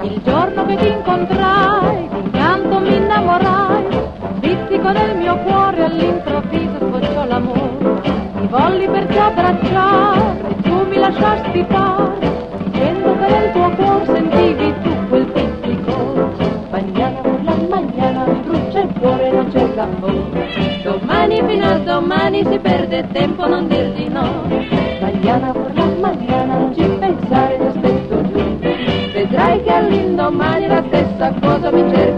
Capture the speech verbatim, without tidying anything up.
Il giorno che ti incontrai, d'incanto mi innamorai, pizzico nel mio cuore, all'improvviso sbocciò l'amore. Ti volli perciò abbracciare, e tu mi lasciasti fare, dicendo che nel tuo cuore sentivi tu quel pizzico. Mañana por la mañana mi brucia il cuore, non c'è l'amore. Domani fino a domani si perde tempo, non dir di no. Mañana por la mañana non ci pensare, ti aspetto giù. Vedrai che all'indomani la stessa cosa mi cerca.